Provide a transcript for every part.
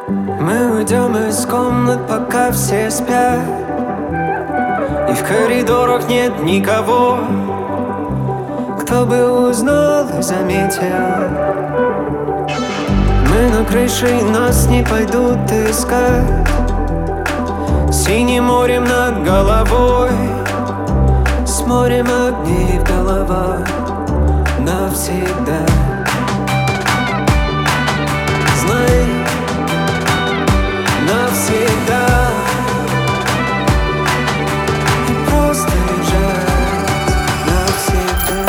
Мы уйдем из комнат, пока все спят, и в коридорах нет никого, кто бы узнал и заметил. Мы на крыше, и нас не пойдут искать. Синим морем над головой, с морем огней в головах навсегда. Знай, навсегда. И просто лежать навсегда.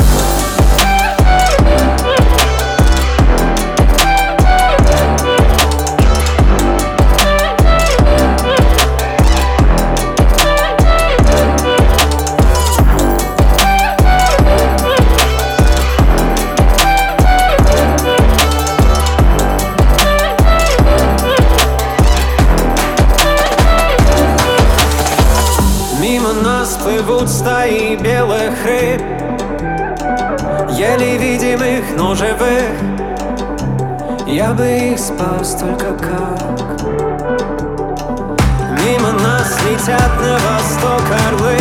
Мимо нас плывут стаи белых рыб, еле видимых, но живых. Я бы их спас, только как? Мимо нас летят на восток орлы,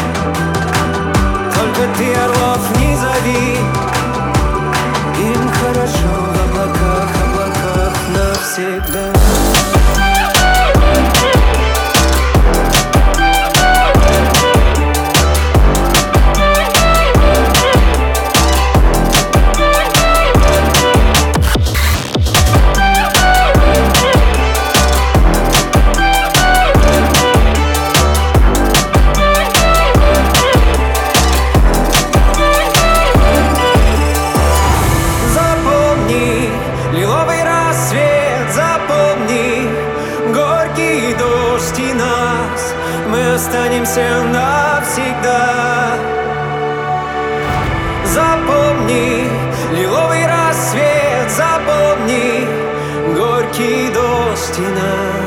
только ты орлов не зови. Им хорошо в облаках, облаках навсегда. Лиловый рассвет, запомни, горький дождь и нас, мы останемся навсегда. Запомни, лиловый рассвет, запомни, горький дождь и нас.